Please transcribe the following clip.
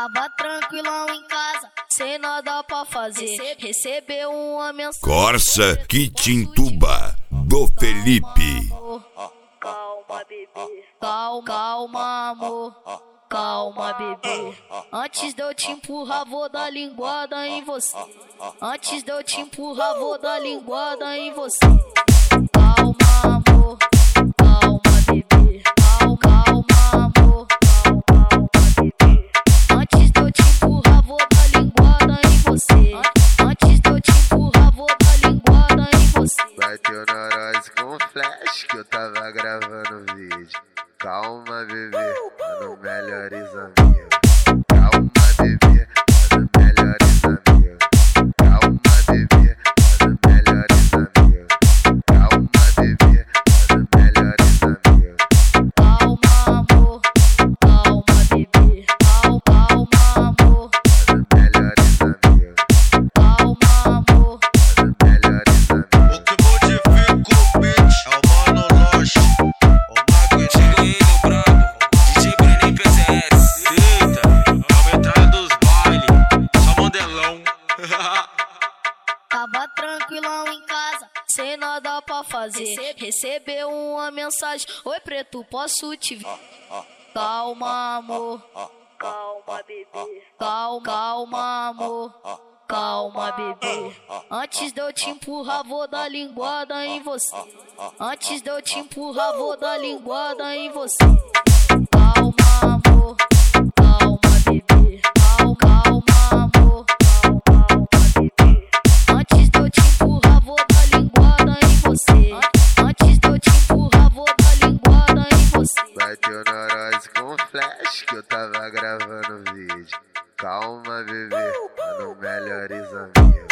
Tava tranquilão em casa, sem nada pra fazer. Recebeu uma mensagem. Corsa Quitintuba, do Felipe. Calma, bebê. Calma, amor. Calma, bebê. Antes de eu te empurrar, vou dar linguada em você. Antes de eu te empurrar, vou dar linguada em você. Calma, amor. Calma, bebê. Calma, amor. Calma, bebê. Antes de eu te empurrar, vou dar linguada em você. Antes de eu te empurrar, vou dar linguada em você. Bateu na nós com flash que eu tava gravando vídeo. Calma, bebê, mano, melhores amigos. Calma, bebê, mano, melhores amigos. Calma, bebê, mano, melhores amigos. Calma, bebê, mano, melhores amigos. Calma, amor. Calma, bebê. Calma, amor. Mano, melhores amigos. Calma, amor. Mano, melhores amigos. O que modifica o beat é o Mano Loche, o Magnetinho brabo, DJ Brenin PCS. Eita, é a metade dos bailes, só modelão. Tava tranquilão em casa, sem nada pra fazer. Recebeu uma mensagem: oi, preto, posso te ver? Calma, amor. Calma, bebê. Calma, amor. Calma, bebê. Antes de eu te empurrar, vou dar linguada em você. Antes de eu te empurrar, vou dar linguada em você. Calma, amor. Calma, bebê. Calma, amor. Calma, bebê. Antes de eu te empurrar, vou dar linguada em você. Antes de eu te empurrar, vou dar linguada em você. Bateu na nós com flash que eu tava gravando vídeo. Calma, bebê, mano, melhores amigos.